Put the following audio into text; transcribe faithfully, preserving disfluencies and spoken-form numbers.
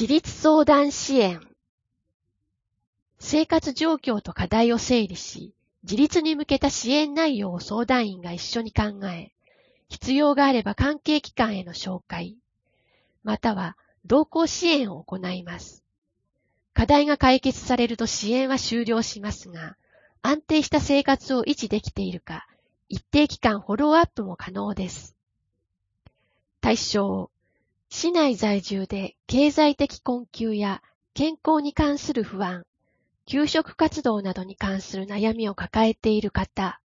自立相談支援。生活状況と課題を整理し、自立に向けた支援内容を相談員が一緒に考え、必要があれば関係機関への紹介、または同行支援を行います。課題が解決されると支援は終了しますが、安定した生活を維持できているか、一定期間フォローアップも可能です。対象、市内在住で経済的困窮や健康に関する不安、求職活動などに関する悩みを抱えている方、